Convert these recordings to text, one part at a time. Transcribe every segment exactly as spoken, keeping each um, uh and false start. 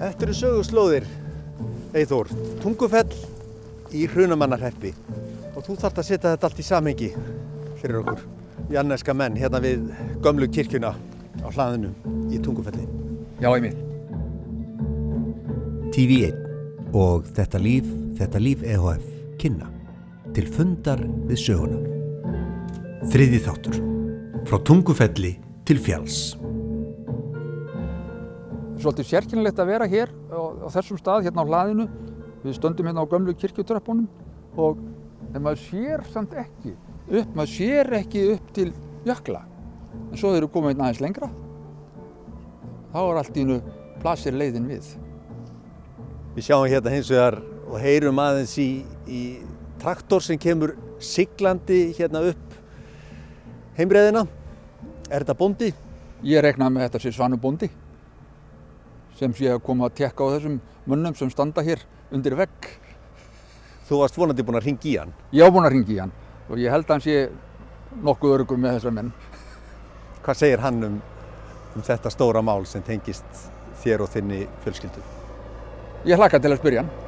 Þetta eru söguslóðir, Eyþór, Tungufell í Hrunamannahreppi og þú þarft að setja þetta allt í samhengi fyrir okkur, janneska menn, hérna við gömlu kirkjuna á hlaðinu í Tungufelli. Já, einmitt. T V einn og Þetta líf, Þetta líf E H F kynna til fundar við söguna. Þriðji þáttur, frá Tungufelli til fjalls. Svolítið sérkennilegt að vera hér á, á þessum stað, hérna á hlaðinu. Við stöndum hérna á gömlu kirkjutröppunum og en maður sér samt ekki upp, maður sér ekki upp til jökla. En svo þeir eru komið einn aðeins lengra. Þá er allt í einu blasir leiðin við. Við sjáum hérna hins vegar og heyrum aðeins í, í traktor sem kemur siglandi hérna upp heimreiðina. Er þetta bóndi? Ég reiknaði með þetta sé Svanur bóndi sem sé að koma að tekka á þessum mönnum sem standa hér undir vegg. Þú varst vonandi búinn að hringja í hann? Ég var búinn að hringja í hann og ég held að hann sé nokkuð öruggur með þessar menn. Hvað segir hann um, um þetta stóra mál sem tengist þér og þinni fjölskyldu? Ég hlakka til að spyrja hann.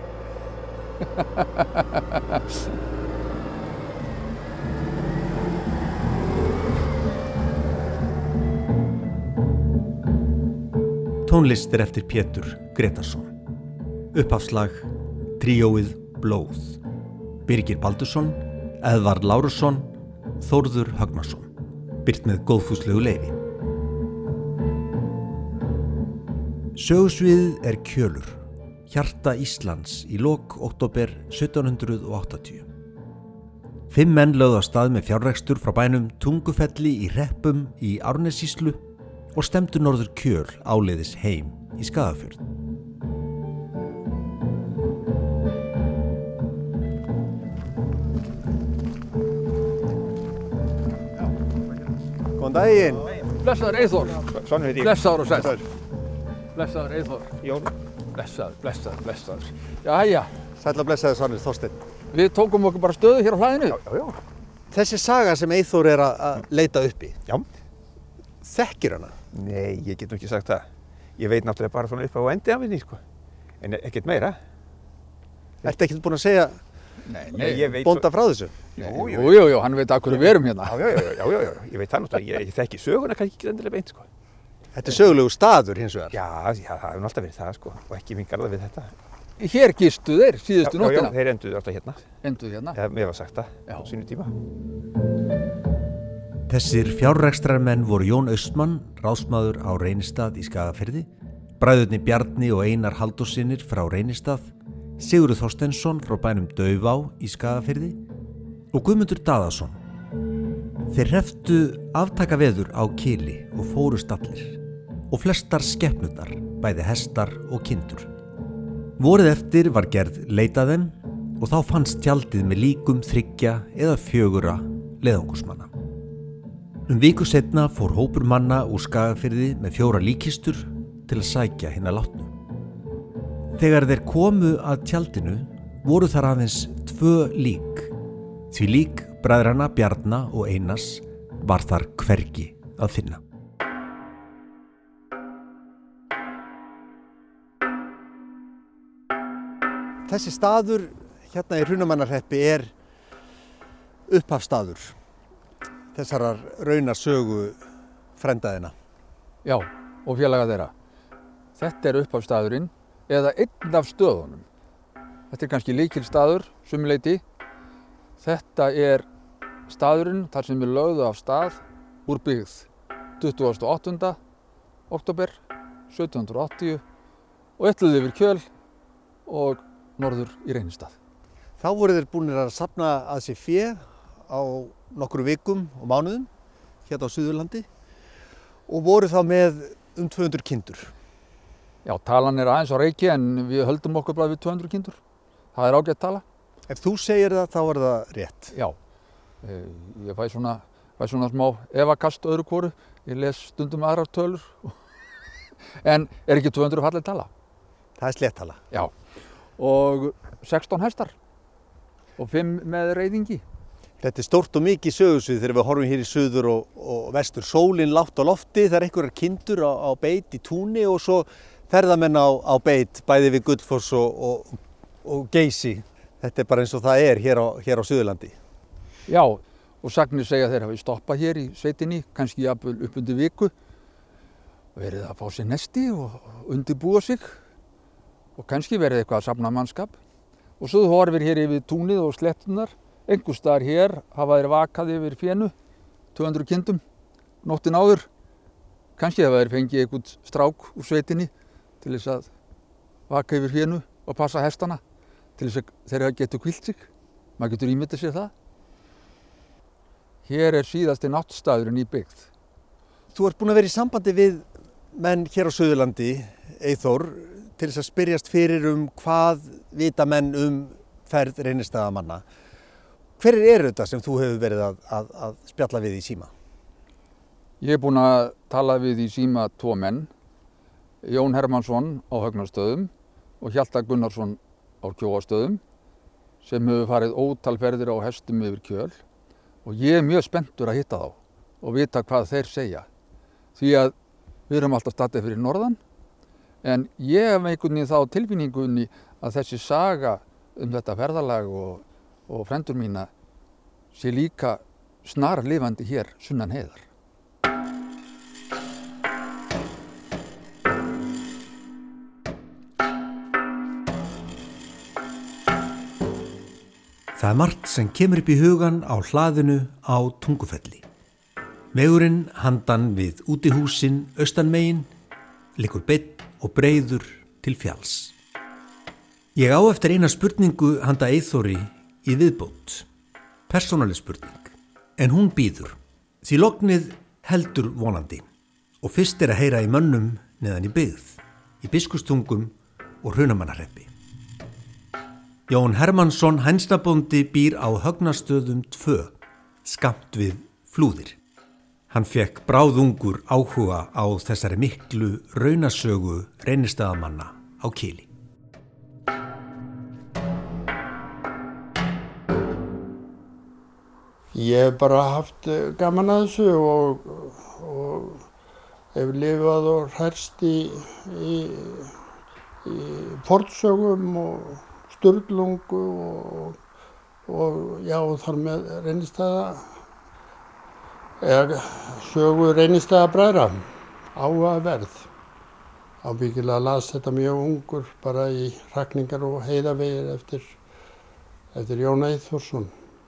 Tónlist er eftir Pétur Gretarsson. Upphafslag Tríóið Blóð. Birgir Baldursson, Eðvarð Lárusson, Þórður Högnason. Birt með góðfúslegu leyfi. Sögusviðið er Kjölur, hjarta Íslands í lok október sautján hundrað áttatíu. Fimm menn lögðu af stað með fjárrekstur frá bænum Tungufelli í Hreppum í Árnessýslu og stemdu norður Kjöl áleiðis heim í Skagafjörð. Góðan daginn. Blessaður Eyþór. Svanur heiti ég. Blessaður og sæll. Blessaður Eyþór. Jón. Blessaður, blessaður, blessaður. Jæja, Sæll og blessaður Svanur, Þorsteinn. við tókum okkur bara stöðu hér á hlaðinu. Já, já, já. Þessi saga sem Eyþór er að að leita uppi, Já. þekkir hana? Nei, ég get nú ekki sagt það. Ég veit náttúrulega bara svona upp á endi af henni, sko. En ekkert meira. Ertu ekkert búinn að segja Nei, Nei, ég veit bónda frá þessu? Nei, Jú, jú. jú, jú, jú, hann veit að hverju við erum hérna. Já, já, já, já, já, já. Ég veit það náttúrulega. Ég, ég þekki söguna kannski ekki endilega beint, sko. Þetta er sögulegu staður hins vegar. Já, já, það hefur nú alltaf verið það, sko. Og ekki minn garða við þetta. Hér gistu þeir síðustu Já, já, nóttina. þeir enduðu alltaf hérna. Enduðu hérna. Já, mér var sagt það Já. á sínu tíma. Þessir fjárrekstrarmenn voru Jón Austmann, ráðsmaður á Reynistað í Skagafirði, bræðurnir Bjarni og Einar Halldórssynir frá Reynistað, Sigurður Þorsteinsson frá bænum Daufá í Skagafirði og Guðmundur Daðason. Þeir hreftu aftakaveður á Kili og fórust allir og flestar skepnurnar, bæði hestar og kindur. Vorið eftir var gerð leit að þeim og þá fannst tjaldið með líkum þriggja eða fjögurra leiðangursmanna. Um viku seinna fór hópur manna úr Skagafirði með fjóra líkkistur til að sækja hina látnu. Þegar þeir komu að tjaldinu voru þar aðeins tvö lík, því lík bræðranna Bjarna og Einars var þar hvergi að finna. Þessi staður hérna í Hrunamannahreppi er upphafsstaður þessarar raunarsögu frændaðina. Já, og félaga þeirra. Þetta er upphafsstaðurinn eða einn af stöðunum. Þetta er kannski lykilstaður, sumuleyti. Þetta er staðurinn þar sem við lögðu af stað úr byggð tuttugasta og áttunda október sautján hundrað og áttatíu og ætluðu yfir Kjöl og norður í Reynistað. Þá voru þeir búnir að safna að sér fé á nokkru vikum og mánuðum hérna á Suðurlandi og voru þá með um tvö hundruð kindur. Já, talan er aðeins á reiki en við höldum okkur bara við tvö hundruð kindur. Það er ágætt tala. Ef þú segir það, þá er það rétt. Já, ég fæ svona, fæ svona smá efakast öðru hvoru. Ég les stundum aðrar tölur. En er ekki tvö hundruð falleg tala? Það er sléttala. Já, og sextán hestar og fimm með reiðingi. Þetta er stórt og mikið sögusvið þegar við horfum hér í suður og, og vestur. Sólin lágt á lofti, það er einhverjar kindur á, á beit í túni og svo ferðamenn á, á beit, bæði við Gullfoss og, og, og Geysi. Þetta er bara eins og það er hér á, hér á Suðurlandi. Já, og sagnir segja þeir hafi stoppað hér í sveitinni, kannski jafnvel upp undir viku, verið að fá sér nesti og undirbúa sig og kannski verið eitthvað að safna mannskap. Og svo þú horfir hér yfir túnið og slettunar, einhvers staðar hér hafa þeir vakað yfir fénu, tvö hundruð kindum, nóttin áður. Kannski hafa þeir fengið einhvern strák úr sveitinni til þess að vaka yfir fénu og passa hestana, til þess að þeir getur hvílt sig. Maður getur ímyndað sér það. Hér er síðasti náttstaðurinn í byggð. Þú ert búin að vera í sambandi við menn hér á Suðurlandi, Eyþór, til þess að spyrjast fyrir um hvað vita menn um ferð reynistaðamanna. Hverjir eru þetta sem þú hefur verið að, að, að spjalla við í síma? Ég er búin að tala við í síma tvo menn, Jón Hermannsson á Högnarstöðum og Hjalta Gunnarsson á Kjóastöðum, sem hefur farið ótal ferðir á hestum yfir Kjöl. Og ég er mjög spenntur að hitta þá og vita hvað þeir segja. Því að við erum alltaf staddið fyrir norðan, en ég hef einhvern veginn þá tilfinningunni að þessi saga um þetta ferðalag og, og frendur mína sé líka snarlifandi hér sunnan heiðar. Það er margt sem kemur upp í hugan á hlaðinu á Tungufelli. Vegurinn handan við útihúsin austanmegin liggur beinn og breiður til fjalls. Ég á eftir eina spurningu handa Eyþóri í viðbót, persónuleg spurning, en hún bíður, því lognið heldur vonandi og fyrst er að heyra í mönnum neðan í byggð, í Biskupstungum og Hrunamannahreppi. Jón Hermannsson hænsnabóndi býr á Högnastöðum tvö, skammt við Flúðir. Hann fekk bráðungur áhuga á þessari miklu raunasögu reynistaðamanna á Kili. Ég hef bara haft gaman að þessu og, og hef lifað og hærst í, í, í fornsögum og Sturlungu og, og já, þar með reynistaða, eða sögu reynistaðabræðra, áhugaverð. Ábyggilega las þetta mjög ungur bara í Hrakningar og Heiðavegir eftir, eftir Jón Eyþórsson.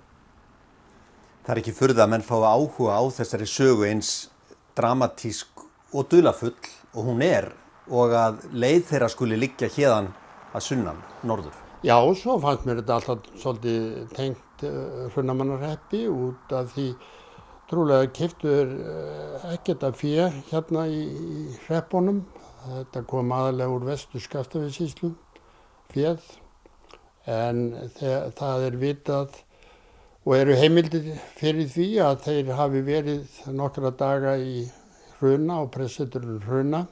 Það er ekki furða að menn fái áhuga á þessari sögu eins dramatísk og dularfull og hún er, og að leið þeirra skuli liggja héðan að sunnan, norður. Já, svo fannst mér þetta alltaf svolítið tengt uh, Hrunamannahreppi út af því trúlega keyptur uh, ekkert af fé hérna í, í hreppunum. Þetta kom aðalega úr Vestur-Skaftafellssýslu, féð, en það er vitað og eru heimildir fyrir því að þeir hafi verið nokkra daga í Hruna og presseturinn Hruna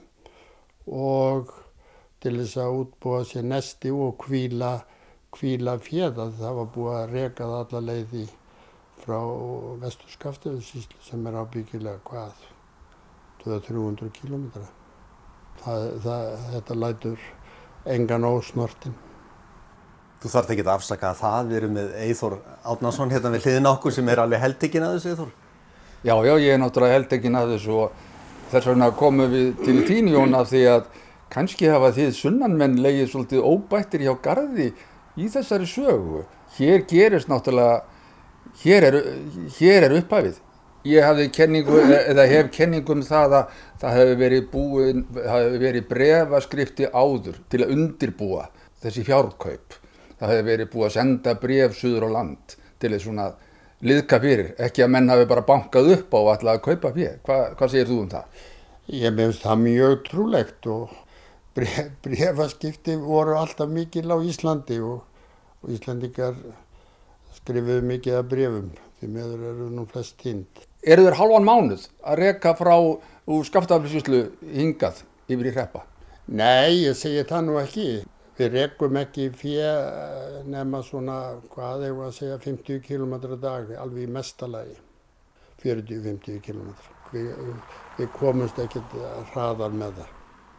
og til þess að útbúa sér nesti og hvíla, hvíla féð, að það var búið að reka það alla leiði frá Vestur-Skaftafellssýslu sem er ábyggilega hvað, tvö til þrjú hundruð kílómetra. Það, það, þetta lætur engan ósnortinn. Þú þarft ekki að afsaka að það, við erum með Eyþór Árnason hérna við hliðina okkur sem er alveg heltekinn að þessu, Eyþór. Já, já, ég er náttúrulega heltekinn að þessu og þess vegna komum við til þín, Jón, af því að kannski hafa þið sunnanmenn legið svolítið óbættir hjá garði í þessari sögu. Hér gerist náttúrulega, hér er, hér er upphafið. Ég hafði kenningu, eða hef kenningu um það að það hefði verið, búin, hefði verið bréfaskrifti áður til að undirbúa þessi fjárkaup. Það hefði verið búið að senda bréf suður á land til þess svona liðka fyrir, ekki að menn hafi bara bankað upp á og ætlaði að kaupa fyrir. Hva, hvað segir þú um það? Ég meðist það mjög trúlegt og bref, bréfaskipti voru alltaf mikil á Íslandi og, og Íslandingar skrifuðu mikið af bréfum, því meður eru nú flest týnd. Eru þeir hálfan mánuð að reka frá úr Skaftafellssýslu hingað yfir í hreppa? Nei, ég segi það nú ekki. Við rekum ekki fé nema svona, hvað eigum að segja, fimmtíu kílómetra á dag, alveg í mestalagi, fjörutíu til fimmtíu kílómetra. Við, við komumst ekkert hraðar með það.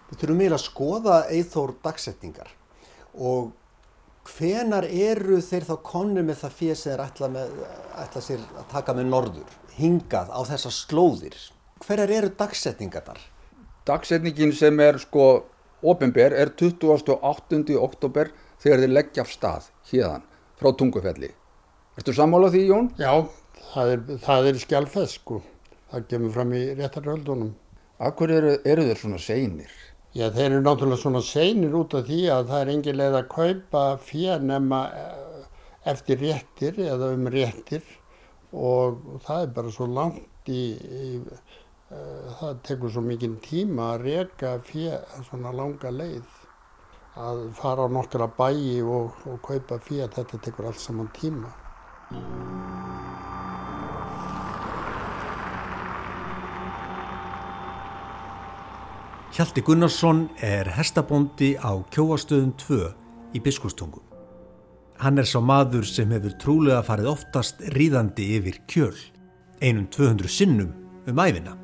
Við þurfum eiginlega að skoða Eyþór dagsetningar og hvenar eru þeir þá komnir með það fé sem þeir ætla, með, ætla sér að taka með norður, hingað á þessar slóðir. Hverjar eru dagsetningarnar? Dagsetningin sem er sko opinber er tuttugasta og áttunda október þegar þeir leggja af stað héðan frá Tungufelli. Ertu sammála því, Jón? Já, það er, það er skjalfest sko. Það kemur fram í réttarhöldunum. Af hverju eru, eru þeir svona seinir? Já, þeir eru náttúrulega svona seinir út af því að það er engin leið að kaupa fé nema eftir réttir eða um réttir og það er bara svo langt í, í uh, það tekur svo mikinn tíma að reka fé svona langa leið. Að fara á nokkra bæi og, og kaupa fé, þetta tekur allt saman tíma. Hjalti Gunnarsson er hestabóndi á Kjóastöðum tvö í Biskupstungum. Hann er sá maður sem hefur trúlega farið oftast ríðandi yfir kjöl, einum tvö hundruð sinnum um ævina.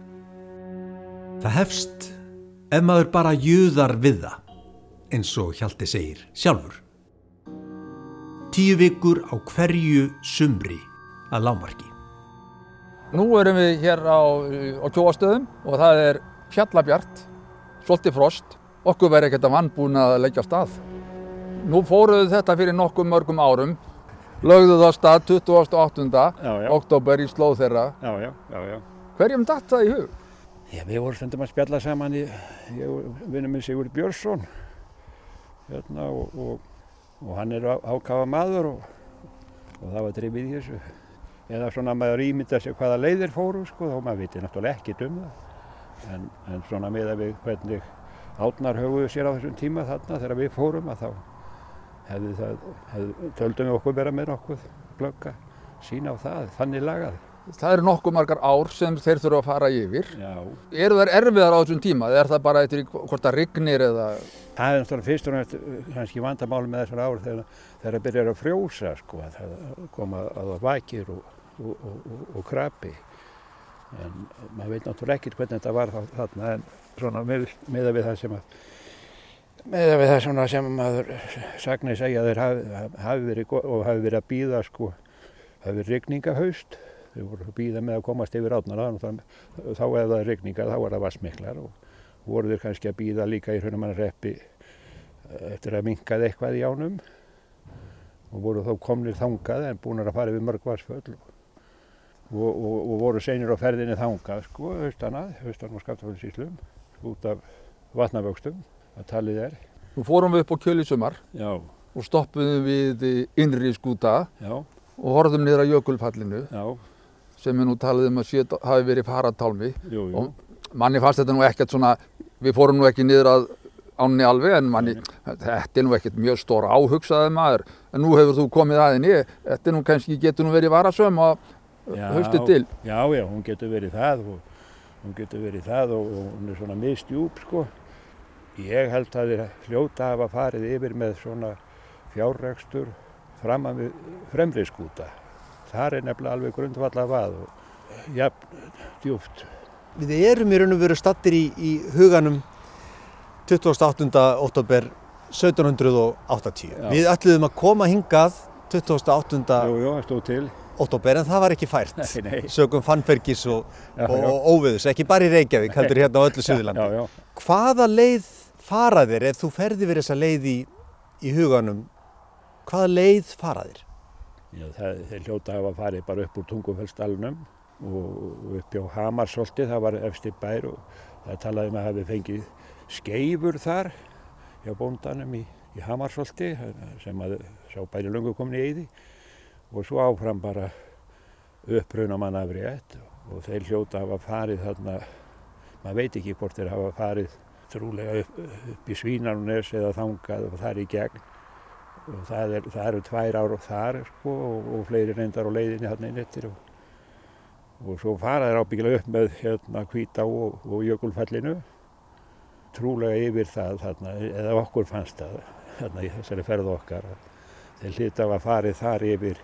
Það hefst ef maður bara juðar við það, eins og Hjalti segir sjálfur. Tíu vikur á hverju sumri að lágmarki. Nú erum við hér á, á Kjóastöðum og það er fjallabjart, svolítið frost, okkur verið ekkert að vannbúin að leggja af stað. Nú fóruðu þetta fyrir nokkuð mörgum árum, lögðu það af stað tuttugasta og áttunda október í slóð þeirra. Já, já, já, já. Hverjum datt það í hug? Já, við vorum stundum að spjalla saman í, ég vinnum með Sigurður Björnsson, hérna, og, og, og hann er ákafa maður og, og það var drifið í þessu. Eða svona maður ímynda sér hvaða leiðir fóru, sko, þá maður viti náttúrulega ekkert um það. En, en svona miðað við hvernig átnar höguðu sér á þessum tíma þarna þegar við fórum að þá hefði það, hefði, töldum við okkur vera með nokkuð glögga sína á það, þannig lagað. Það eru nokkuð margar ár sem þeir þurfa að fara yfir. Já. Eru þær erfiðar á þessum tíma? Er það bara eftir hvort það rignir eða? Það er náttúrulega fyrst og næst kannski vandamáli með þessar ár þegar, þegar það byrjar að frjósa, sko, að það koma að það vakir og, og, og, og, og krapi. En maður veit náttúrulega ekkert hvernig þetta var þarna, en svona með, meða við það sem að meða við það svona sem maður sagnir segja að þeir hafi, hafi verið og hafi verið að bíða, sko, hafi verið rigningahaust. Þeir voru að bíða með að komast yfir árnar, þá ef það er rigningar, þá er það vatnsmiklar og voru þeir kannski að bíða líka í Hrunamannahreppi eftir að minnkaði eitthvað í ánum og voru þá komnir þangað en búin að fara yfir mörg vatnsföll. Og, og, og voru seinir á ferðinni þangað, sko, haustana, haustan og Skaftafellssýslum, út af vatnavöxtum, að talið er. Nú fórum við upp á Kjöl í sumar. Já. Og stoppuðum við innri skúta. Já. Og horfðum niður að jökulfallinu. Já. Sem við nú talaðum að séð hafi verið faratálmi. Jú, jú. Og manni fannst þetta nú ekkert svona, við fórum nú ekki niður að ánni alveg, en manni, þetta er nú ekkert mjög stór áhugsaði maður. En nú hefur þú komið aðinni, þetta nú kannski getur nú verið varasöm og haustið til. Já, já, hún getur verið það og hún getur verið það og, og hún er svona misdjúp, sko. Ég held að þeir hljóta að hafa farið yfir með svona fjárrekstur framan við fremri skúta. Þar er nefnilega alveg grundvallað vað og jafn djúpt. Við erum í raun og veru staddir í, í huganum tuttugasta og áttunda október sautján hundruð áttatíu. Já. Við ætluðum að koma hingað tuttugasta og áttunda Jú, jú, það stóð til. október en það var ekki fært. Nei, nei. Sökum fannfergis og, já, og, og óveðurs, ekki bara í Reykjavík, heldur hérna á öllu Suðurlandi. Já, já. Hvaða leið fara þér ef þú ferði verið þessa leið í, í huganum? Hvaða leið fara þér? Já, það, þeir hljóta að hafa farið bara upp úr Tungufellsdalnum og upp hjá Hamarsholti, það var efsti bær og það talaði um að hafi fengið skeifur þar hjá bóndanum í, í Hamarsholti sem að sá bæri löngu komin í eyði og svo áfram bara upp Hrunamannahreppi og þeir hljóta að hafa farið þarna, maður veit ekki hvort þeir hafa farið trúlega upp, upp í Svínárnes eða þangað og þar í gegn og það, er, það eru tvær ár þar, sko, og, og fleiri reyndar á leiðinni þarna inn eftir og, og svo fara þeir ábyggilega upp með hérna Hvítá og, og Jökulfallinu trúlega yfir það þarna, eða okkur fannst það þarna í þessari ferð okkar þeir hlyti að hafa farið þar yfir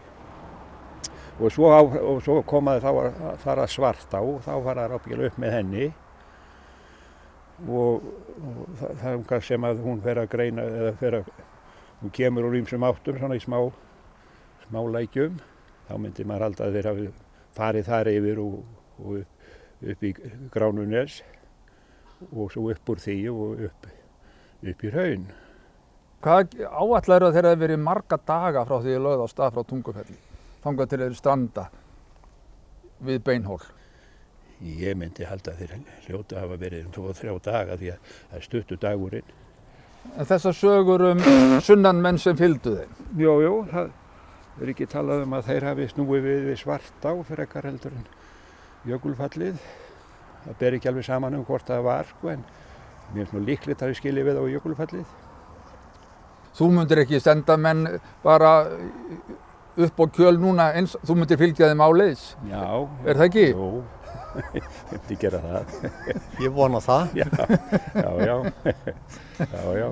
og svo, á, og svo komaði þá að fara Svartá og þá fara þeir ábyggilega upp með henni og, og það, það sem að hún fer að greina eða fer að, hún kemur úr ýmsum áttum svona í smá, smá lækjum, þá myndi maður halda að þeir hafi farið þar yfir og, og upp, upp í Gránunes og svo upp úr því og upp, upp í Hraun. Hvað áætlar að þeir hafi verið marga daga frá því ég lögð á stað frá Tungufelli, þangað til þeir stranda við Beinhól? Ég myndi halda að þeir hljóta hafa verið um tvo og þrjá daga því að það er stuttur dagurinn. En þessar sögur um sunnanmenn sem fylgdu þeim? Jú, jú, það er ekki talað um að þeir hafi snúið við, við Svartá frekar heldur en Jökulfallið. Það ber ekki alveg saman um hvort það var, sko, en mér finnst nú líklegt að við skiljum við á Jökulfallið. Þú myndir ekki senda menn bara upp á kjöl núna eins, þú myndir fylgja þeim áleiðis? Já. Er það ekki? Jú, ég myndi gera það. Ég vona það. Já, já, já, já, já.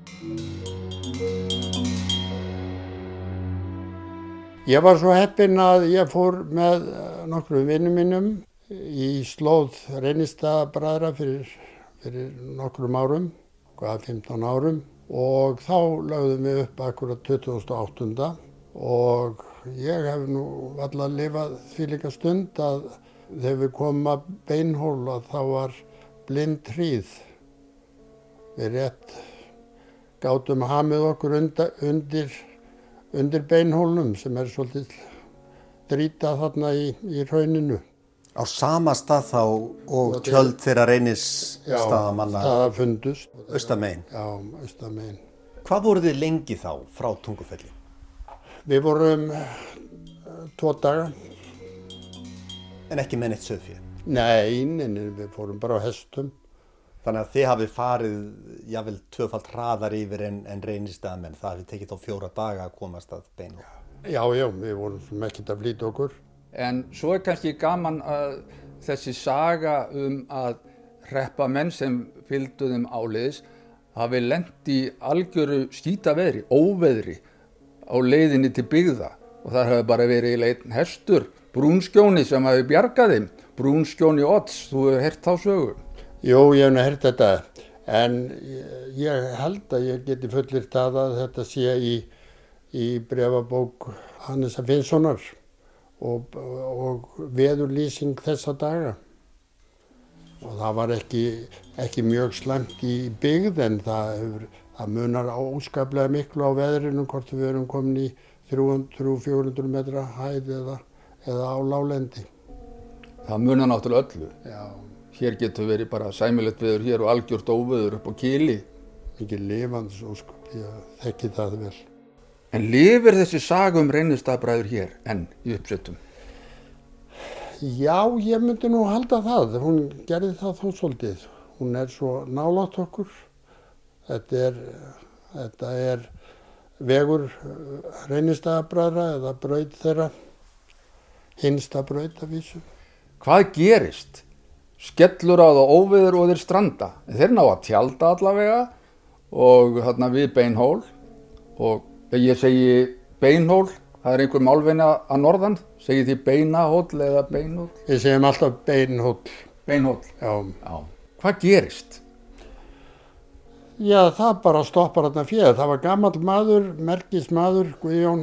Ég var svo heppinn að ég fór með nokkrum vinnum mínum í slóð Reynistaðabræðra fyrir, fyrir nokkrum árum, hvað fimmtán árum, og þá lögðum við upp akkurat tuttugasta og áttunda og ég hef nú varla lifað því líka stund að þegar við komum að Beinhól að þá var blind hríð. Við rétt gátum hamið okkur undir, undir, undir Beinhólnum sem er svolítið drýta þarna í, í hrauninu. Á sama stað þá og tjöld þeirra Reynisstaðamanna? Já, staða fundust. Austamegin? Já, austamegin. Hvað voru þið lengi þá frá Tungufelli? Við vorum tvo daga. En ekki með neitt sauðfé? Nei, nei, nei, við fórum bara á hestum. Þannig að þið hafið farið jável tvöfalt hraðar yfir en, en Reynistaðamenn. Það hafið tekið þá fjóra daga að komast að Beinhól. Já, já, við vorum sem ekkert að flýta okkur. En svo er kannski gaman að þessi saga um að hreppamenn sem fylgdu þeim áleiðis hafi lent í algjöru skítaveðri, óveðri á leiðinni til byggða og þar hafi bara verið einn hestur, Brúnskjóni, sem hafi bjargað þeim, Brúnskjóni Odds, þú hefur heyrt þá sögu? Jú, ég hef nú heyrt þetta, en ég held að ég geti fullyrt að þetta sé í, í bréfabók Hannesar Finnssonar og, og veðurlýsing þessa daga. Og það var ekki, ekki mjög slæmt í byggð en það, hefur, það munar óskaplega miklu á veðrinu hvort við erum komin í þrjú hundruð til fjögur hundruð metra hæð eða, eða á láglendi. Það munar náttúrulega öllu. Já. Hér getur verið bara sæmilegt veður hér og algjört óveður upp á Kili. Mikið lifandis ósköp, ég þekki það vel. En lifir þessi saga um Reynistaðabræður hér enn í uppsettum? Já, ég myndi nú halda það. Hún gerði það þó svolítið. Hún er svo nálægt okkur. Þetta er, þetta er vegur Reynistaðabræðra eða braut þeirra. Hinsta braut að vísu. Hvað gerist? Skellur á það óveður og þeir stranda. Þeir ná að tjalda allavega og þarna við Beinhól og ég segi Beinhól, það er einhver málveina að norðan, segið þið Beinahóll eða Beinhól? Við segjum alltaf Beinhól. Beinhól? Já. Já. Hvað gerist? Já, það bara stoppar þarna féð. Það var gamall maður, merkismadur, Guðjón,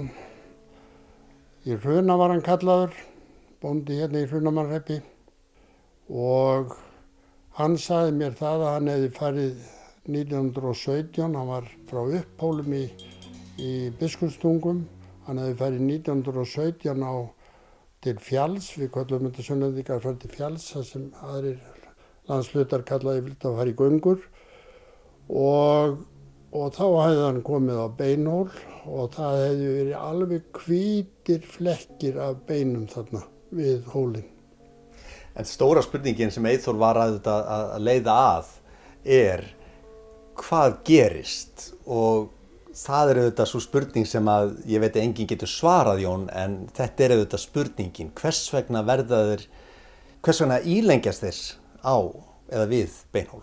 í Hruna var hann kallaður, bóndi hérna í Hrunamannhreppi og hann sagði mér það að hann hefði farið nítján hundruð og sautján, hann var frá Upphólum í í Biskupstungum. Hann hefði farið nítján hundruð og sautján á til Fjalls, við kallum þetta Sunnlendingar farið til Fjalls, það sem aðrir landshlutar kallaði vilt að fara í göngur og, og þá hefði hann komið á Beinhól og það hefði verið alveg hvítir flekkir af beinum þarna við hólinn. En stóra spurningin sem Eyþór var að, að, að leiða að er hvað gerist og það er auðvitað svo spurning sem að ég veit að enginn getur svarað, Jón, en þetta er auðvitað spurningin. Hvers vegna verða þeir, hvers vegna ílengjast þeir á eða við Beinhól?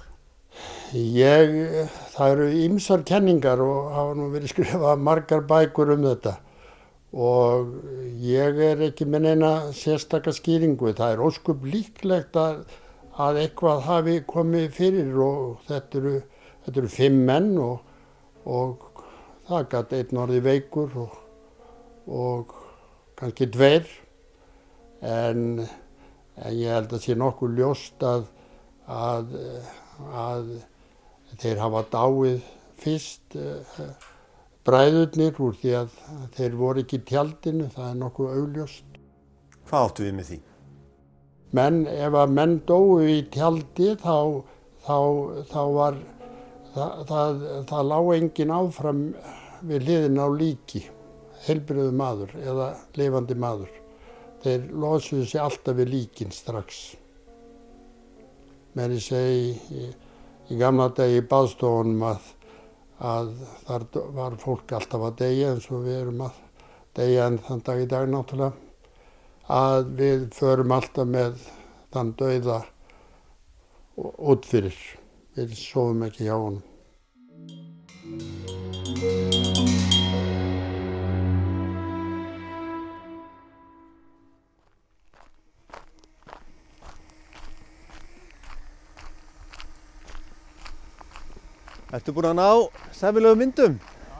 Ég, það eru ýmsar kenningar og hafa nú verið skrifað margar bækur um þetta og ég er ekki með neina sérstaka skýringu. Það er ósköp líklegt að, að eitthvað hafi komið fyrir og þetta eru, þetta eru fimm menn og, og það gat einn orðið veikur og, og kannski tveir en, en ég held að sé nokkuð ljóst að, að, að þeir hafa dáið fyrst uh, bræðurnir úr því að þeir voru ekki í tjaldinu, það er nokkuð augljóst. Hvað áttu við með því? Menn, ef að menn dóu í tjaldi þá, þá, þá var, það, það, það lá enginn áfram við hliðina á líki, heilbrigður maður eða lifandi maður. Þeir losuðu sig alltaf við líkin strax. Meiri segi í, í gamla degi í baðstofunum að, að þar var fólk alltaf að deyja eins og við erum að deyja en þann dag í dag náttúrulega. Að við förum alltaf með þann dauða út fyrir. Við sofum ekki hjá honum. Ertu búin að ná sæmilegum myndum?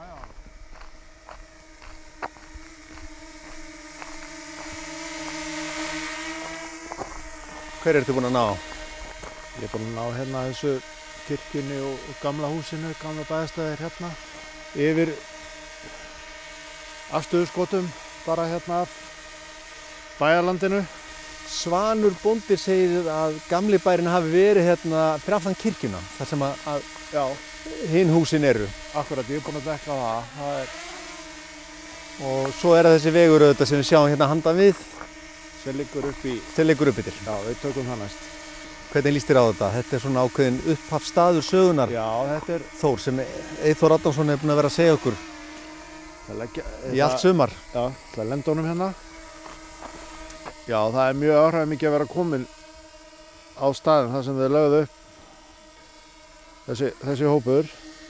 Hver ertu búin að ná? Ég er búin að ná hérna þessu kirkjunni og, og gamla húsinu, gamla bæðastæðir hérna yfir afstöðuskotum bara hérna af bæjarlandinu. Svanur bóndi segir að gamli bærin hafi verið hérna fyrir aftan kirkjuna, þar sem að, að Já, hinn húsin eru. akkurat, ég er búin að dekka það. það er, Og svo er það þessi vegur auðvitað sem við sjáum hérna handan við, sem liggur upp í, sem liggur upp yfir. já, við tökum það næst. Hvernig líst þér á þetta? Þetta er svona ákveðin upphafsstaður sögunar. Já, þetta er, Þór, sem Eyþór Adamsson er búinn að vera að segja okkur það leggja, í allt sumar. Já, það er lendunum hérna. Já, það er mjög áhrifamikið að vera komin á staðinn þar sem þið lögðu upp þessi, þessi hópur.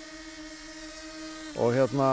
Og hérna,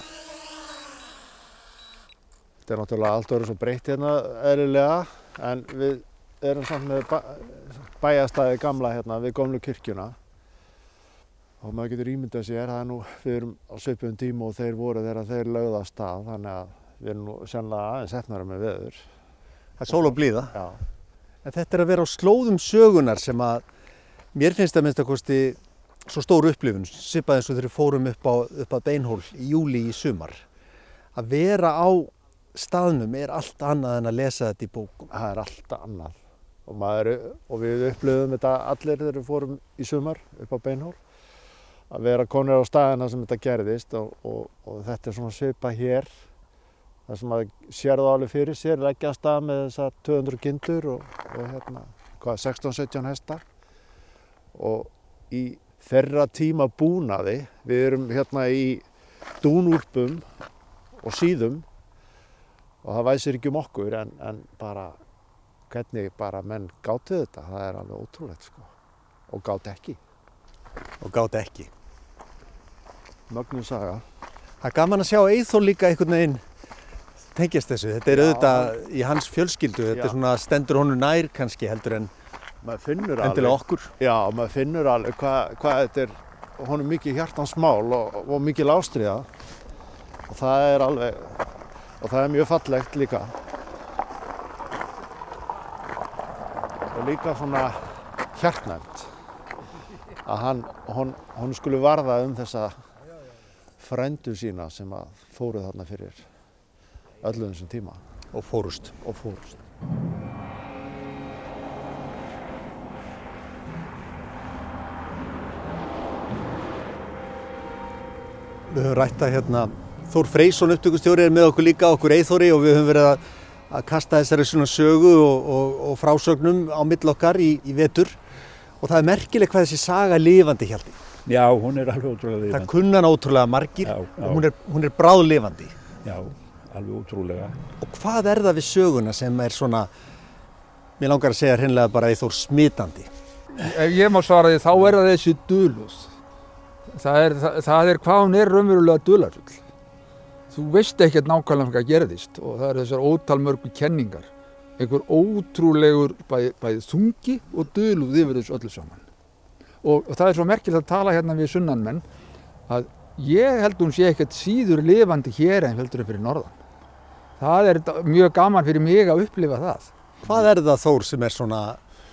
þetta er náttúrulega allt orðið svo breytt hérna eðlilega, en við erum samt með bæ, bæjarstæði gamla hérna við gömlu kirkjuna. Og maður getur ímyndað sér, það er nú, við erum á svipuðum tíma og þeir voru þegar þeir lögðu af stað, þannig að við erum nú sennilega aðeins heppnari með veður. Það er sól og blíða. Já. En þetta er að vera á slóðum sögunar sem að mér finnst að minnst að kosti svo stór upplifun, svipað eins og þegar við fórum upp á, upp að Beinhól í júlí í sumar. Að vera á staðnum er allt annað en að lesa þetta í bókum. Það er allt annað. Og, maður, og við upplifum þetta allir þegar við fórum í sumar upp á Beinhól. Að vera konur á staðina sem þetta gerðist og, og, og þetta er svona svipað hér. Það sem að sér það alveg fyrir sér, leggja af stað með þessar tvö hundruð kindur og, og hérna, hvað, sextán sautján hesta. Og í þeirra tíma búnaði, við erum hérna í dúnúlpum og síðum og það væsir ekki um okkur en, en bara hvernig bara menn gátu þetta, það er alveg ótrúlegt sko. Og gátu ekki. Og gátt ekki. Mögnuð saga. Það er gaman að sjá Eyþór líka einhvern veginn tengjast þessu. Þetta er Já. auðvitað í hans fjölskyldu. Þetta Já. er svona stendur honum nær kannski heldur en Maður finnur endilega alveg, okkur. já, maður finnur alveg hvað hva þetta er, honum mikið hjartans mál og, og mikið ástríða. Og það er alveg, og það er mjög fallegt líka. Og líka svona hjartnæmt. Að hann, hon, hon skulle varða um þessa frændu sína sem að fóru þarna fyrir öllum þessum tíma. Og fórust. Og fórust. Við höfum rætt að hérna Þór Freysson upptökustjóri er með okkur líka, okkur Eyþóri og við höfum verið að, að kasta þessari svona sögu og, og, og frásögnum á mill okkar í, í vetur og það er merkilegt hvað þessi saga er lifandi Hjalti. Já, hún er alveg ótrúlega Það lifandi. kunna hana ótrúlega margir Já, já. og hún er, hún er bráðlifandi. Já, alveg ótrúlega. Og hvað er það við söguna sem er svona, mér langar að segja hreinlega bara Eyþór smitandi? Ef ég má svara því, þá er það þessi dulúð. Það er, það, það er hvað hún er raunverulega dularfull. Þú veist ekkert nákvæmlega hvað gerðist og það eru þessar ótal mörgu kenningar. einhver ótrúlegur bæði, bæði þungi og dulúð yfir þessu öllu saman. Og, og það er svo merkilegt að tala hérna við sunnanmenn að ég held hún sé ekkert síður lifandi hér en heldur en fyrir norðan. Það er mjög gaman fyrir mig að upplifa það. Hvað er það, Þór, sem er svona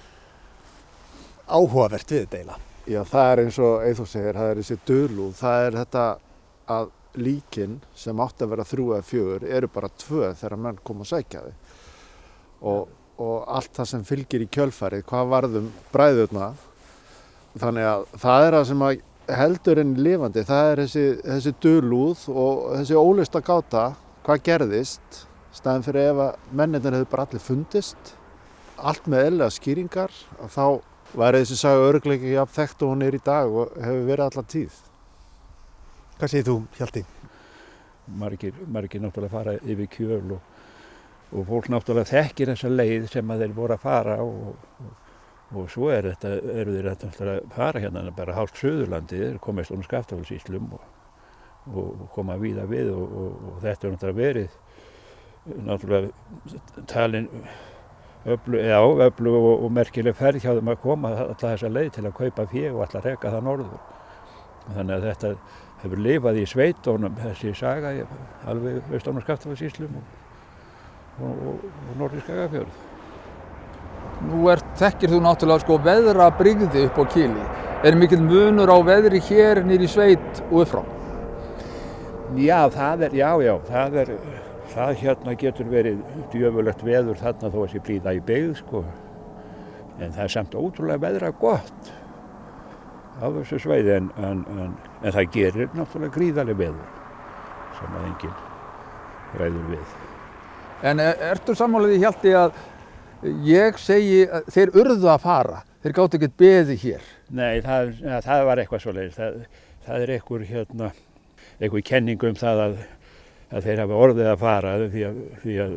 áhugavert við þetta eiginlega? Já, það er eins og Eyþór segir, það er þessi dulúð, það er þetta að líkin sem átti að vera þrjú eða fjögur eru bara tvö þegar menn koma að sækja þau. Og, og allt það sem fylgir í kjölfarið, hvað varðum bræðurna. Þannig að það er það sem að heldur enn lifandi, það er þessi, þessi dulúð og þessi óleysta gáta, hvað gerðist, staðin fyrir ef að mennirnir hefur bara allir fundist, allt með eðlilegar skýringar, að þá væri þessi saga örugglega ekki jafn þekkt og hún er í dag og hefur verið alla tíð. Hvað segir þú, Hjalti? Margir, margir náttúrulega fara yfir kjöl og, og fólk náttúrulega þekkir þessa leið sem að þeir voru að fara og, og, og svo er þetta, eru þeir náttúrulega að fara hérna bara hálft Suðurlandi, þeir komast um Skaftafellssýslum og, og koma víða við og, og, og þetta er náttúrulega verið náttúrulega talin öflug, já, öflug og, og merkileg ferð hjá þeim að koma alla þessa leið til að kaupa fé og alla reka það norður. Þannig að þetta hefur lifað í sveitunum, þessi saga, alveg vestan á Skaftafellssýslum og, og, og, og norður Skagafjörð. Nú er, þekkir þú náttúrulega sko veðrabrigði upp á Kili. Er mikill munur á veðri hér niður í sveit og upp frá? Já, það er, já, já, það er, það hérna getur verið djöfulegt veður þarna þó að sé blíða í byggð, sko. En það er samt ótrúlega veðra gott á þessu sveiði en, en, en, en það gerir náttúrulega gríðarleg veður sem að enginn ræður við. En ertu sammála því, Hjalti, að ég segi að þeir urðu að fara, þeir gátu ekkert beðið hér? Nei, það, ja, það var eitthvað svoleiðis. Það, það er einhver, hérna, einhver kenning um það að, að þeir hafa orðið að fara því að, því að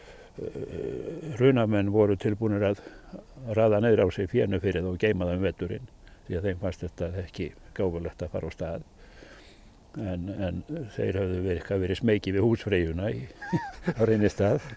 uh, runamenn voru tilbúnir að raða niður á sig fénu fyrir það og geyma það um veturinn því að þeim fannst þetta ekki gáfulegt að fara á stað. En, en þeir hafðu verið, verið smeyki við húsfreyjuna í, á Reynistað.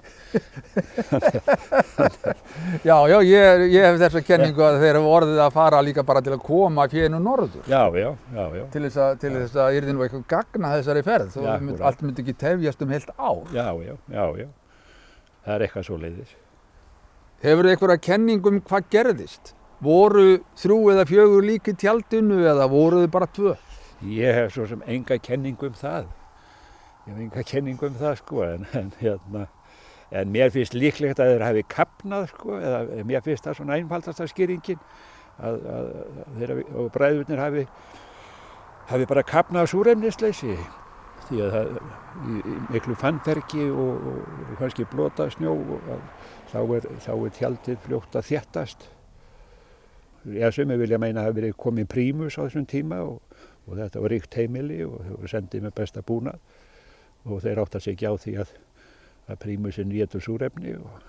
Já, já, ég, ég hef þessa kenningu að þeir hafa orðið að fara líka bara til að koma fénu norður. Já, já, já, já. Til þess að, til þess að yrði nú eitthvað gagna þessari ferð, þó mynd, allt myndi ekki tefjast um heilt ár. Já, já, já, já. Það er eitthvað svoleiðis. Hefurðu einhverja kenningu um hvað gerðist? Voru þrjú eða fjögur lík í tjaldinu eða voru þau bara tvö? Ég hef svo sem enga kenningu um það. Ég hef enga kenningu um það, sko, en, en, hérna, en mér finnst líklegt að þeir hafi kafnað, sko, eða mér finnst það svona einfaldasta skýringin að, að, að þeir og bræðurnir hafi, hafi bara kafnað á súrefnisleysi. Því að það í, í miklu fannfergi og, og, og kannski blota snjó og að, þá, er, þá er tjaldið fljótt að þéttast. Ég sumi vilja meina að hafi verið komið prímus á þessum tíma og og þetta var ríkt heimili og þau voru sendið með besta búnað og þeir átta sig ekki á því að, að prímusinn étur súrefni og,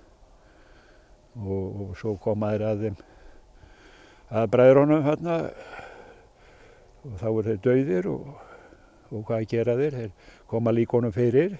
og, og svo koma þeir að þeim að bræðrunum þarna og þá voru þeir dauðir og, og hvað gera þeir? Þeir koma líkonum fyrir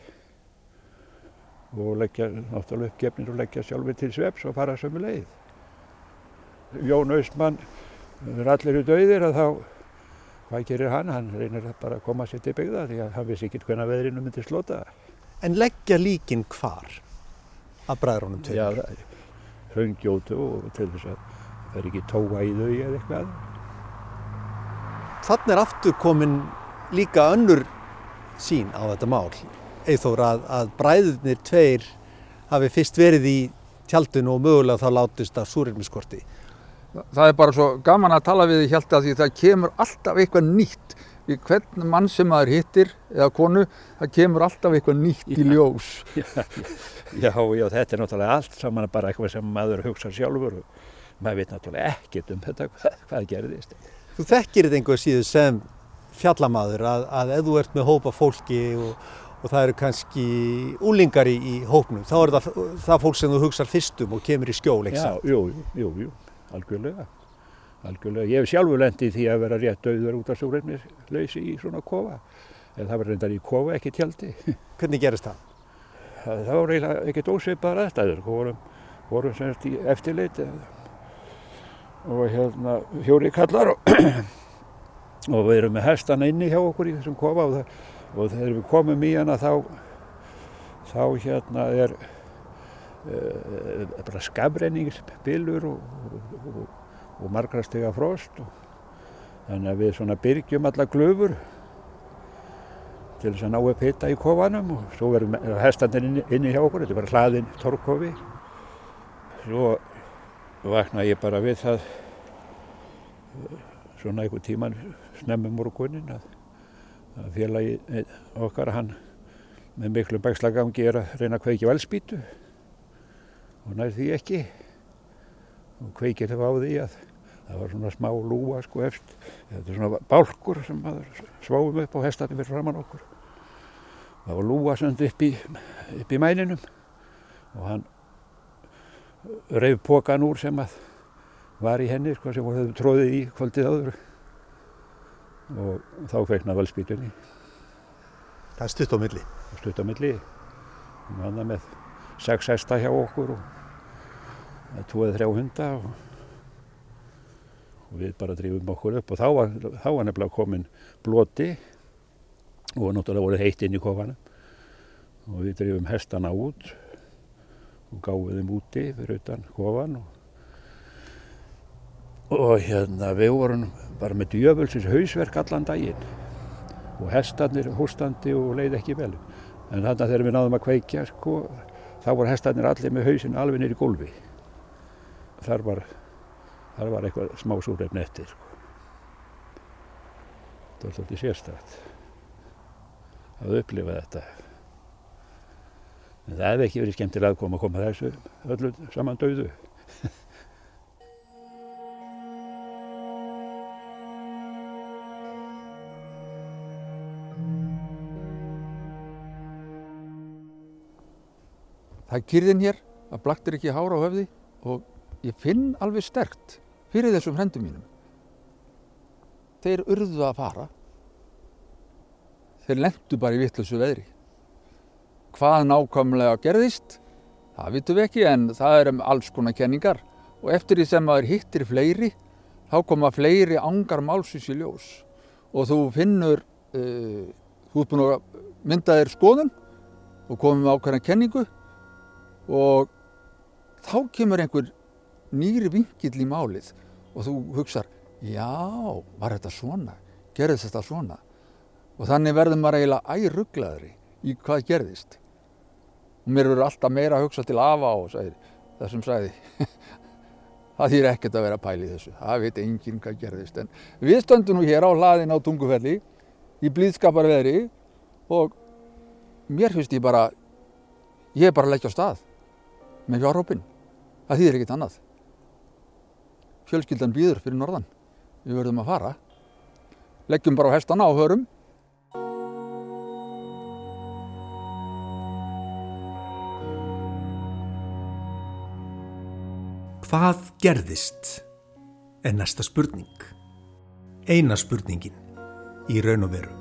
og leggja náttúrulega uppgefnir og leggja sjálfur til svefns og fara sömu leið. Jón Austmann, þeir allir eru dauðir að þá hvað gerir hann? Hann reynir bara að koma sér til byggða því að hann vissi ekki hvenær veðrinu myndi slota. En leggja líkin hvar af bræðrunum tveimur? Já, það er hraungjótu og til þess að það er ekki tóa í þau eða eitthvað. Þannig er aftur komin líka önnur sýn á þetta mál. Eyþór, að, að bræðurnir tveir hafi fyrst verið í tjaldinu og mögulega þá látist af súrefnisskorti. Það er bara svo gaman að tala við þig, Hjalti, að því það kemur alltaf eitthvað nýtt. Í hvern mann sem maður hittir, eða konu, það kemur alltaf eitthvað nýtt í ljós. Já, já, já, þetta er náttúrulega allt saman bara eitthvað sem maður hugsa sjálfur og maður veit náttúrulega ekkert um þetta, hvað, hvað gerðist. Þú þekkir þetta einhver síður sem fjallamaður að, að ef þú ert með hópa fólki og, og það eru kannski úlingar í, í hópnum, þá er það, það fólk sem þú hugsar fyrst um og kemur í skjól, ekki sant? Já, jú, jú, jú. Algjörlega, algjörlega. Ég hef sjálfur lent í því að vera rétt dauður út af súrefnisleysi í svona kofa. En það var reyndar í kofa, ekki tjaldi. Hvernig gerist það? það voru eiginlega ekkert ósvipaðar aðstæður. Vorum, vorum semst í eftirlit og hérna fjóri kallar og, og við erum með hestana inni hjá okkur í þessum kofa og, það, og þegar við komum í hana þá, þá hérna er uh, bara skafrenningsbylur og, og, og, og margra stiga frost. Og, þannig að við svona byrgjum alla glufur til þess að ná upp hita í kofanum og svo verðum hestandir inni, inni hjá okkur, þetta er bara hlaðinn torfkofi. Svo vaknaði ég bara við það svona einhvern tíman snemmi morgunin að, að félagi okkar, hann með miklu bægslagangi er að reyna að kveikja á eldspýtu og nær því ekki og kveikir það á því að það var svona smá lúa sko efst, þetta er svona bálkur sem maður sváum upp á hestarnir fyrir framan okkur. Það var lúa sem upp í, upp í mæninum og hann reif pokan úr sem að var í henni sko sem voru tróðið í kvöldið áður og þá kveiknaði eldspýtunni. Það er stutt á milli? Stutt á milli. Við varum með sex hesta hjá okkur og tvo eða þrjá hunda og og við bara drífum okkur upp og þá var, þá var nefnilega komin bloti og náttúrulega voru heitt inn í kofanum og við drífum hestana út og gáum þeim úti fyrir utan kofan og, og hérna við vorum bara með djöfulsins hausverk allan daginn og hestarnir hóstandi og leið ekki vel en þarna þegar við náðum að kveikja sko, þá voru hestarnir allir með hausinn alveg niður í gólfi. Þar var Það var eitthvað smá súrefni eftir. Sko. Það var svolítið sérstakt að upplifa þetta. En það hefði ekki verið skemmtilega að koma að koma þessu öllu saman dauðu. Það er kyrðin hér, það blaktir ekki hár á höfði og ég finn alveg sterkt fyrir þessum frendum mínum. Þeir urðu að fara. Þeir lentu bara í vitlausu veðri. Hvað nákvæmlega gerðist, það vitum við ekki en það er um alls konar kenningar og eftir því sem maður hittir fleiri, þá koma fleiri angar málsins í ljós og þú finnur, uh, þú ert búin að mynda þér skoðun og komum með ákveðna kenningu og þá kemur einhver nýri vinkill í málið og þú hugsar, já, var þetta svona, gerðist þetta svona og þannig verður maður eiginlega æruglaðri í hvað gerðist og mér verður alltaf meira að hugsa til afa og sagði, þessum sagði það þýr ekkert að vera að pæla í þessu, það veit enginn hvað gerðist en við stöndum nú hér á hlaðin á Tungufelli í blíðskaparveðri og mér finnst ég bara ég er bara að leggja á stað með fjárhópinn, það þýðir ekkert annað. Fjölskyldan bíður fyrir norðan, við verðum að fara. Leggjum bara á hestana og hörum. Hvað gerðist? Er næsta spurning. Eina spurningin í raun og veru.